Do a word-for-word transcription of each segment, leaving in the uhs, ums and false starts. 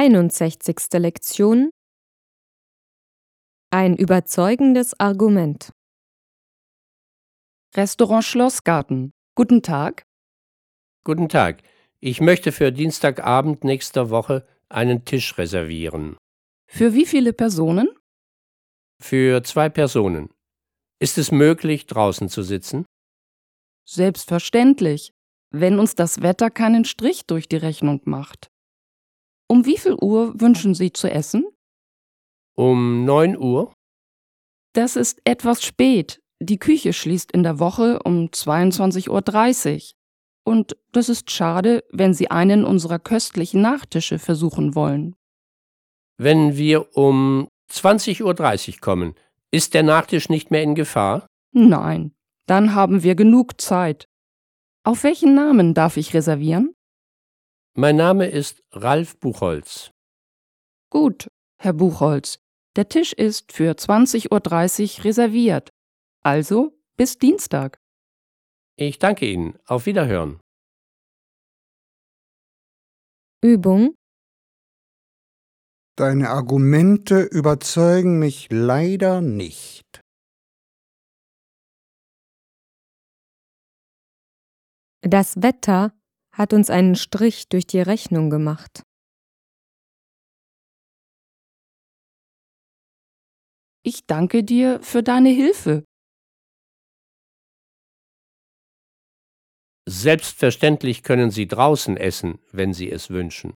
einundsechzigste Lektion. Ein überzeugendes Argument. Restaurant Schlossgarten. Guten Tag. Guten Tag. Ich möchte für Dienstagabend nächster Woche einen Tisch reservieren. Für wie viele Personen? Für zwei Personen. Ist es möglich, draußen zu sitzen? Selbstverständlich, wenn uns das Wetter keinen Strich durch die Rechnung macht. Um wie viel Uhr wünschen Sie zu essen? Um neun Uhr? Das ist etwas spät. Die Küche schließt in der Woche um zweiundzwanzig Uhr dreißig. Und das ist schade, wenn Sie einen unserer köstlichen Nachtische versuchen wollen. Wenn wir um zwanzig Uhr dreißig kommen, ist der Nachtisch nicht mehr in Gefahr? Nein, dann haben wir genug Zeit. Auf welchen Namen darf ich reservieren? Mein Name ist Ralf Buchholz. Gut, Herr Buchholz. Der Tisch ist für zwanzig Uhr dreißig reserviert. Also bis Dienstag. Ich danke Ihnen. Auf Wiederhören. Übung. Deine Argumente überzeugen mich leider nicht. Das Wetter hat uns einen Strich durch die Rechnung gemacht. Ich danke dir für deine Hilfe. Selbstverständlich können Sie draußen essen, wenn Sie es wünschen.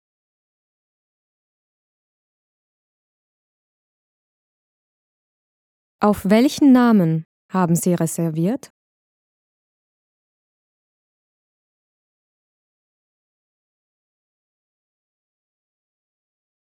Auf welchen Namen haben Sie reserviert?